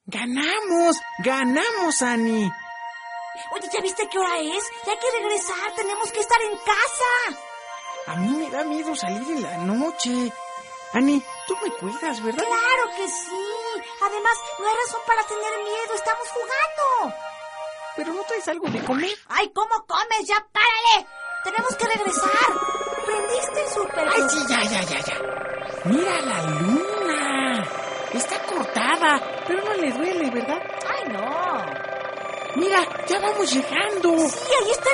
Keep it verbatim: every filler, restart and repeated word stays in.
¡Ganamos! ¡Ganamos, Annie! Oye, ¿ya viste qué hora es? Ya hay que regresar, tenemos que estar en casa. A mí me da miedo salir en la noche. Annie, tú me cuidas, ¿verdad? ¡Claro que sí! Además, no hay razón para tener miedo, estamos jugando. ¿Pero no traes algo de comer? ¡Ay, cómo comes! ¡Ya párale! ¡Tenemos que regresar! ¿Prendiste el súper? ¡Ay, sí, ya, ya, ya, ya! ¡Mira la luna! Está cortada, pero no le duele, ¿verdad? ¡Ay, no! ¡Mira, ya vamos llegando! Sí, ahí está